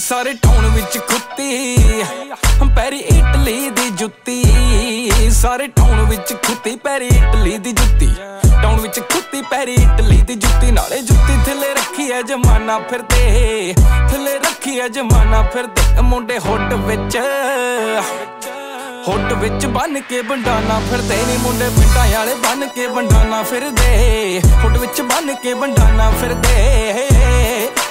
ਸਾਰੇ ਟਾਊਨ ਵਿੱਚ ਖੁੱਤੀ ਪੈਰੀ ਇਟਲੀ ਦੀ ਜੁੱਤੀ ਸਾਰੇ ਟਾਊਨ ਵਿੱਚ ਖੁੱਤੀ ਪੈਰੀ ਇਟਲੀ ਦੀ ਜੁੱਤੀ ਟਾਊਨ ਵਿੱਚ ਖੁੱਤੀ ਪੈਰੀ ਇਟਲੀ ਦੀ ਜੁੱਤੀ ਨਾਲੇ ਜੁੱਤੀ ਥੱਲੇ ਰੱਖੀ ਐ ਜਮਾਨਾ ਫਿਰਦੇ ਥੱਲੇ ਰੱਖੀ ਐ ਜਮਾਨਾ ਫਿਰਦੇ ਮੁੰਡੇ ਹੁੱਡ ਵਿੱਚ ਬੰਨ ਕੇ ਬੰਡਾਨਾ ਫਿਰਦੇ ਨੀ ਮੁੰਡੇ ਪਿੰਡਾਂ ਵਾਲੇ ਬੰਨ ਕੇ ਬੰਡਾਨਾ ਫਿਰਦੇ ਹੁੱਡ ਵਿੱਚ ਬੰਨ ਕੇ ਬੰਡਾਨਾ ਫਿਰਦੇ